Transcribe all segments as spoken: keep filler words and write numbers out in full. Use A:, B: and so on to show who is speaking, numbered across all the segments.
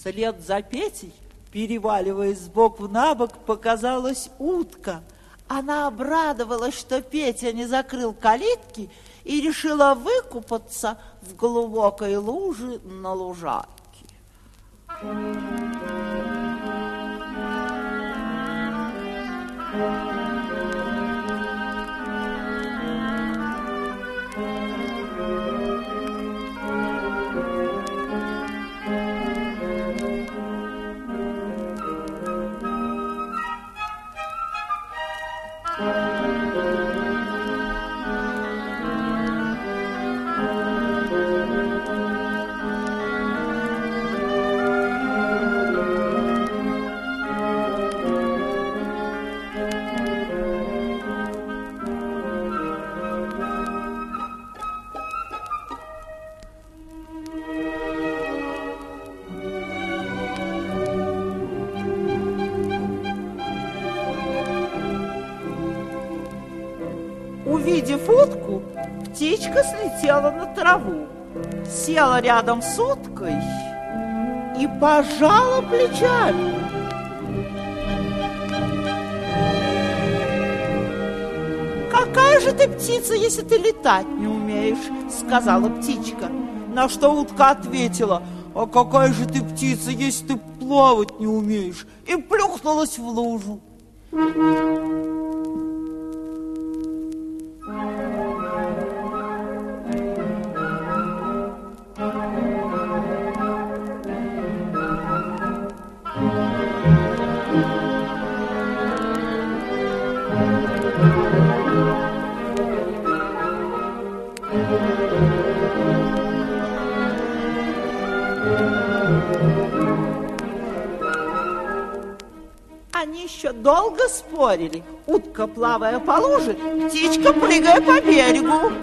A: Вслед за Петей, переваливаясь с боку на бок, показалась утка. Она обрадовалась, что Петя не закрыл калитки, и решила выкупаться в глубокой луже на лужайке. Увидев утку, птичка слетела на траву, села рядом с уткой и пожала плечами. «Какая же ты птица, если ты летать не умеешь?» — сказала птичка. На что утка ответила: «А какая же ты птица, если ты плавать не умеешь?» и плюхнулась в лужу. Они еще долго спорили, утка плавая по луже, птичка прыгая по берегу.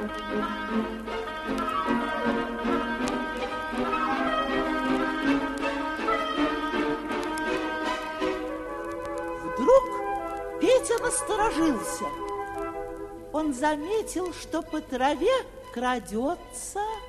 A: Вдруг Петя насторожился. Он заметил, что по траве крадется